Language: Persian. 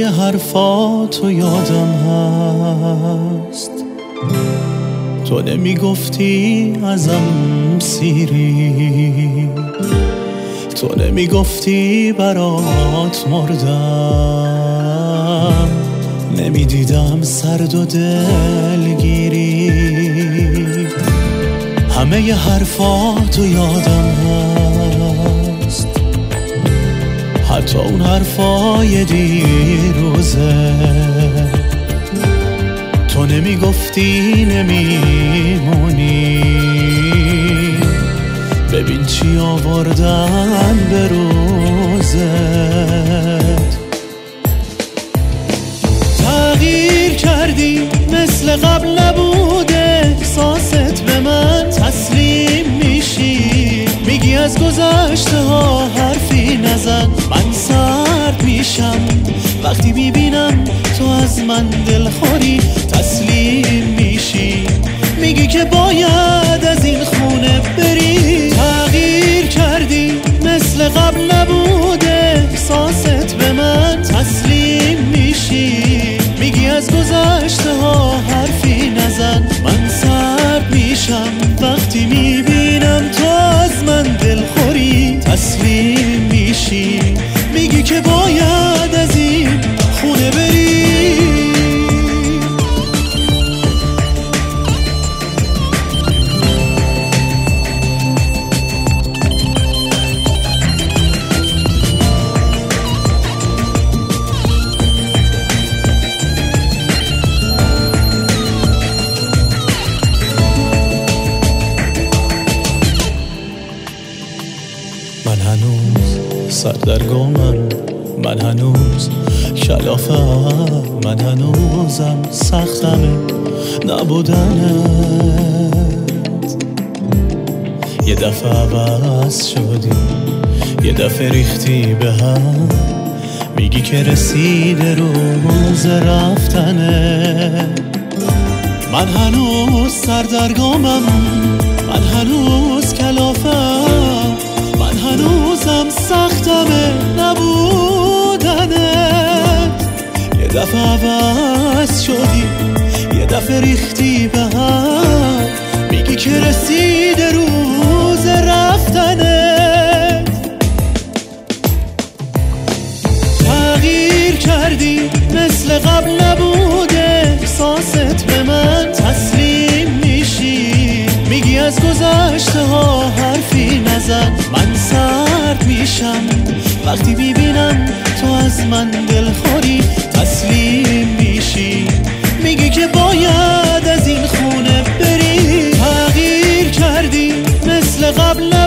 حرفاتو یادم هست، تو نمیگفتی ازم سیری، تو نمیگفتی برات مردم، نمیدیدم سرد و دلگیری. همه ی حرفاتو یادم هست، حتی اون حرفای دیروزه. تو نمیگفتی نمیمونی، ببین چی آوردن به روزت. تغییر کردی مثل قبل نبوده، احساست به من تسلیم میشی، میگی از گذشته ها حرفی نزن. من سرد میشم وقتی میبینم تو از من دلخوری، تسلیم میشی، میگی که باید از این خونه بری. تغییر کردی مثل قبل نبوده، احساست به من تسلیم میشی، میگی از گذشته ها حرفی نزن. من سرد میشم وقتی میبینم تو از من دلخوری، تسلیم میشی، میگی که باید از این خونه بری. من هنوز سردرگمم، من هنوز کلافم، من هنوزم سختمه نبودنت. یه دفعه عوض شدی، یه دفعه ریختی به هم، میگی که رسیده روز رفتنه. من هنوز سردرگمم، من هنوز کلافم، من هنوزم سختمه نبودنت. یه دفعه عوض شدی، یه دفعه ریختی به هم، میگی که رسیده روز رفتنت. تغییر کردی مثل قبل نبوده، احساست به من تسلیم میشی، میگی از گذشته ها حرفی نزن. من سرد میشم وقتی میبینم تو از من دلخوری، تسلیم میشی، میگی که باید از این خونه بری. تغییر کردی مثل قبل